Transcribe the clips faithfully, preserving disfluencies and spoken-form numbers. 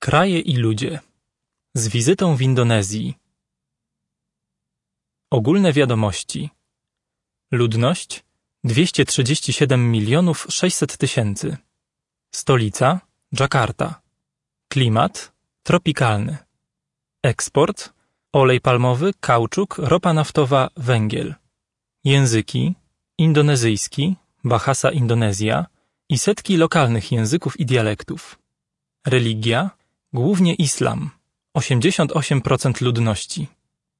Kraje i ludzie. Z wizytą w Indonezji. Ogólne wiadomości. Ludność dwieście trzydzieści siedem milionów sześćset tysięcy. Stolica Dżakarta. Klimat tropikalny. Eksport olej palmowy, kauczuk, ropa naftowa, węgiel. Języki indonezyjski, Bahasa Indonezja i setki lokalnych języków i dialektów. Religia głównie islam, osiemdziesiąt osiem procent ludności.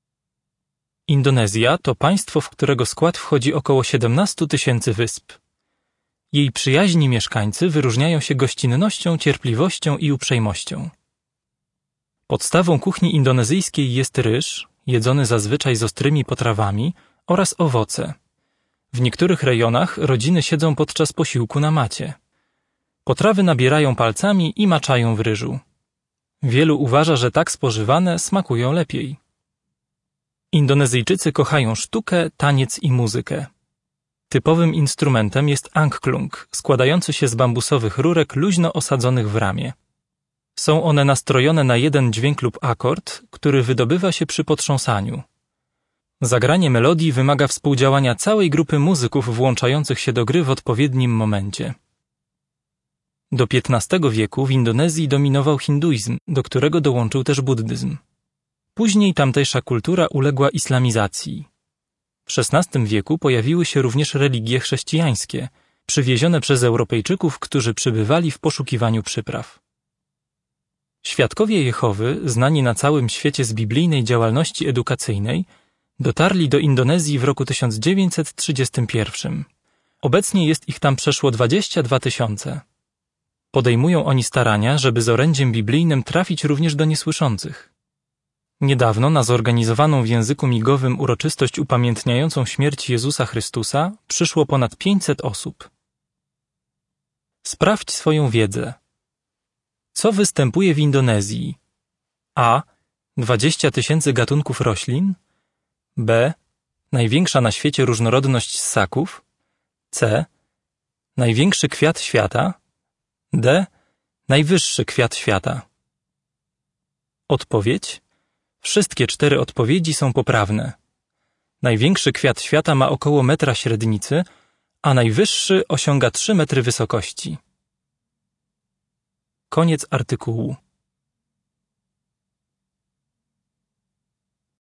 Indonezja to państwo, w którego skład wchodzi około siedemnaście tysięcy wysp. Jej przyjaźni mieszkańcy wyróżniają się gościnnością, cierpliwością i uprzejmością. Podstawą kuchni indonezyjskiej jest ryż, jedzony zazwyczaj z ostrymi potrawami, oraz owoce. W niektórych rejonach rodziny siedzą podczas posiłku na macie. Potrawy nabierają palcami i maczają w ryżu. Wielu uważa, że tak spożywane smakują lepiej. Indonezyjczycy kochają sztukę, taniec i muzykę. Typowym instrumentem jest angklung, składający się z bambusowych rurek luźno osadzonych w ramię. Są one nastrojone na jeden dźwięk lub akord, który wydobywa się przy potrząsaniu. Zagranie melodii wymaga współdziałania całej grupy muzyków włączających się do gry w odpowiednim momencie. Do piętnastego wieku w Indonezji dominował hinduizm, do którego dołączył też buddyzm. Później tamtejsza kultura uległa islamizacji. W szesnastym wieku pojawiły się również religie chrześcijańskie, przywiezione przez Europejczyków, którzy przybywali w poszukiwaniu przypraw. Świadkowie Jehowy, znani na całym świecie z biblijnej działalności edukacyjnej, dotarli do Indonezji w roku tysiąc dziewięćset trzydziestym pierwszym. Obecnie jest ich tam przeszło dwadzieścia dwa tysiące. Podejmują oni starania, żeby z orędziem biblijnym trafić również do niesłyszących. Niedawno na zorganizowaną w języku migowym uroczystość upamiętniającą śmierć Jezusa Chrystusa przyszło ponad pięćset osób. Sprawdź swoją wiedzę. Co występuje w Indonezji? A. dwadzieścia tysięcy gatunków roślin. B. Największa na świecie różnorodność ssaków. C. Największy kwiat świata. D. Najwyższy kwiat świata. Odpowiedź. Wszystkie cztery odpowiedzi są poprawne. Największy kwiat świata ma około metra średnicy, a najwyższy osiąga trzy metry wysokości. Koniec artykułu.